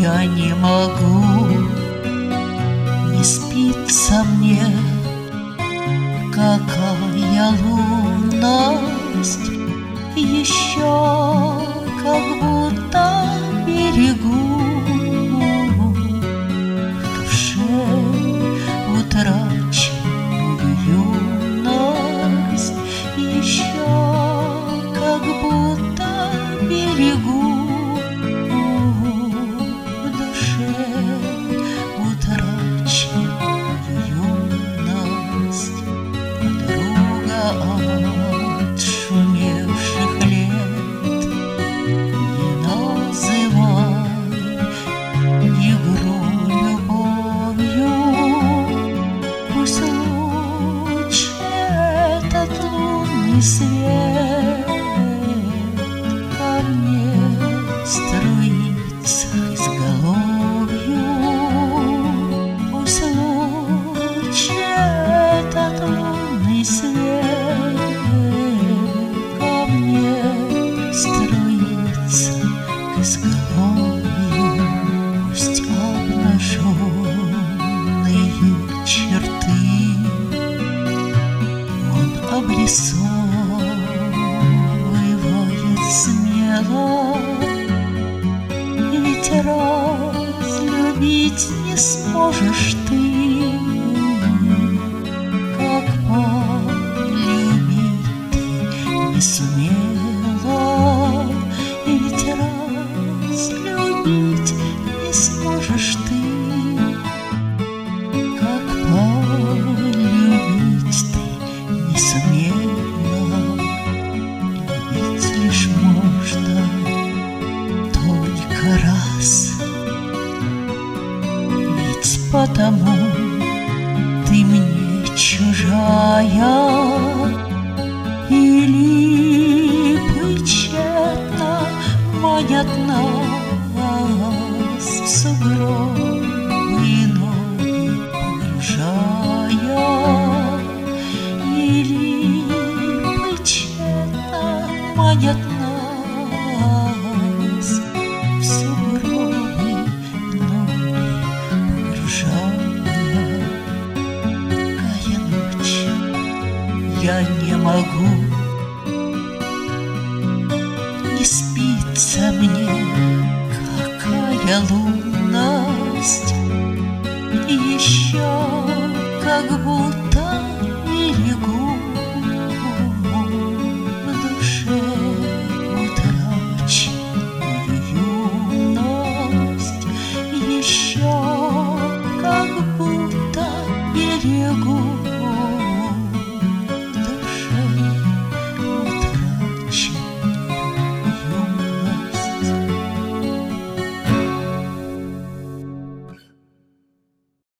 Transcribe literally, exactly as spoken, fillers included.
Я не могу, не спится мне, какая лунность еще как будто берегу. В душе утраченную юность еще как будто берегу. Отшумевших лет не называй игру любовью. Пусть луч этот лунный свет ко мне струится изголовью. Пусть луч этот лунный свет струится к изголовью. Пусть обнаженные черты он обрисовывает смело. Ведь разлюбить не сможешь ты, как полюбить ты не сумела. Ведь разлюбить не сможешь ты, как полюбить ты не сумела. Любить лишь можно только раз, ведь потому ты мне чужая. Или тщетно манят нас в сугробы ноги погружая. Или тщетно манят нас в сугробы ноги погружая. Какая ночь, я не могу, не спится мне, какая лунность еще как будто